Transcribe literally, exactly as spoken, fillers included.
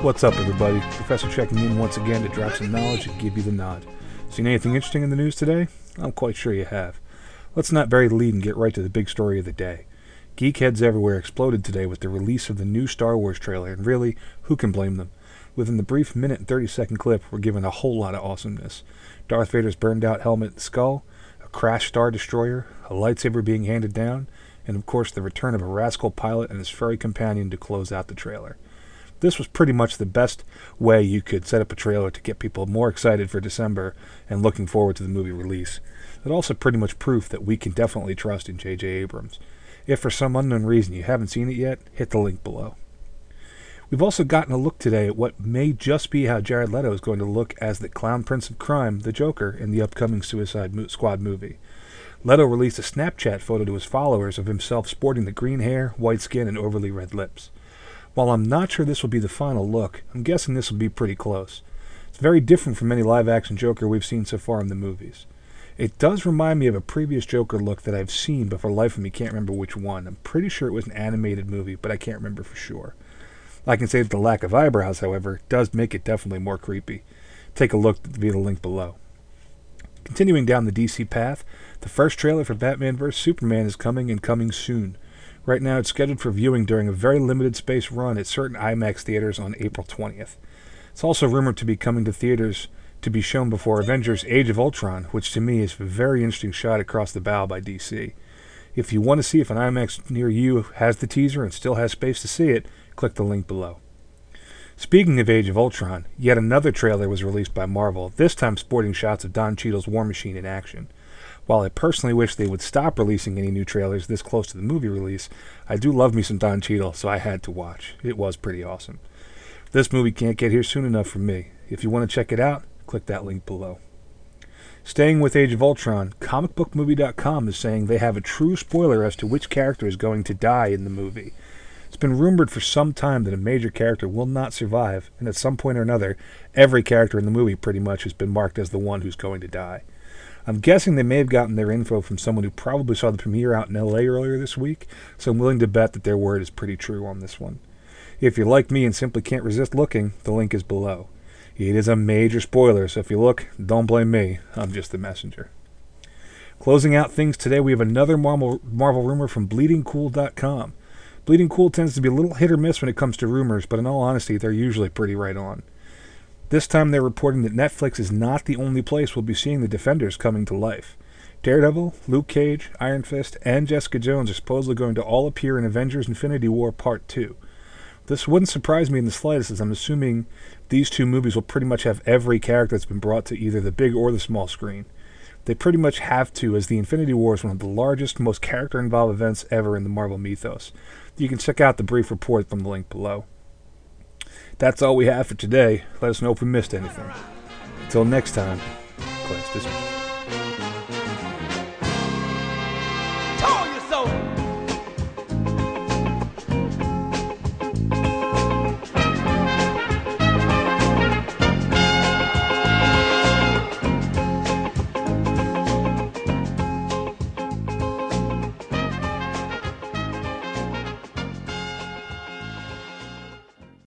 What's up, everybody? Professor checking in once again to drop some knowledge and give you the nod. Seen anything interesting in the news today? I'm quite sure you have. Let's not bury the lead and get right to the big story of the day. Geekheads everywhere exploded today with the release of the new Star Wars trailer, and really, who can blame them? Within the brief minute and thirty second clip, we're given a whole lot of awesomeness. Darth Vader's burned out helmet and skull, a crashed Star Destroyer, a lightsaber being handed down, and of course the return of a rascal pilot and his furry companion to close out the trailer. This was pretty much the best way you could set up a trailer to get people more excited for December and looking forward to the movie release. It also pretty much proof that we can definitely trust in J J Abrams. If for some unknown reason you haven't seen it yet, hit the link below. We've also gotten a look today at what may just be how Jared Leto is going to look as the Clown Prince of Crime, the Joker, in the upcoming Suicide Squad movie. Leto released a Snapchat photo to his followers of himself sporting the green hair, white skin, and overly red lips. While I'm not sure this will be the final look, I'm guessing this will be pretty close. It's very different from any live-action Joker we've seen so far in the movies. It does remind me of a previous Joker look that I've seen, but for the life of me can't remember which one. I'm pretty sure it was an animated movie, but I can't remember for sure. I can say that the lack of eyebrows, however, does make it definitely more creepy. Take a look via the link below. Continuing down the D C path, the first trailer for Batman versus. Superman is coming and coming soon. Right now it's scheduled for viewing during a very limited space run at certain IMAX theaters on April twentieth. It's also rumored to be coming to theaters to be shown before Avengers Age of Ultron, which to me is a very interesting shot across the bow by D C. If you want to see if an IMAX near you has the teaser and still has space to see it, click the link below. Speaking of Age of Ultron, yet another trailer was released by Marvel, this time sporting shots of Don Cheadle's War Machine in action. While I personally wish they would stop releasing any new trailers this close to the movie release, I do love me some Don Cheadle, so I had to watch. It was pretty awesome. This movie can't get here soon enough for me. If you want to check it out, click that link below. Staying with Age of Ultron, comic book movie dot com is saying they have a true spoiler as to which character is going to die in the movie. It's been rumored for some time that a major character will not survive, and at some point or another, every character in the movie pretty much has been marked as the one who's going to die. I'm guessing they may have gotten their info from someone who probably saw the premiere out in L A earlier this week, so I'm willing to bet that their word is pretty true on this one. If you're like me and simply can't resist looking, the link is below. It is a major spoiler, so if you look, don't blame me. I'm just the messenger. Closing out things today, we have another Marvel, Marvel rumor from bleeding cool dot com. Bleeding Cool tends to be a little hit or miss when it comes to rumors, but in all honesty, they're usually pretty right on. This time they're reporting that Netflix is not the only place we'll be seeing the Defenders coming to life. Daredevil, Luke Cage, Iron Fist, and Jessica Jones are supposedly going to all appear in Avengers Infinity War Part two. This wouldn't surprise me in the slightest, as I'm assuming these two movies will pretty much have every character that's been brought to either the big or the small screen. They pretty much have to, as the Infinity War is one of the largest, most character-involved events ever in the Marvel mythos. You can check out the brief report from the link below. That's all we have for today. Let us know if we missed anything. Until next time, class dismissed.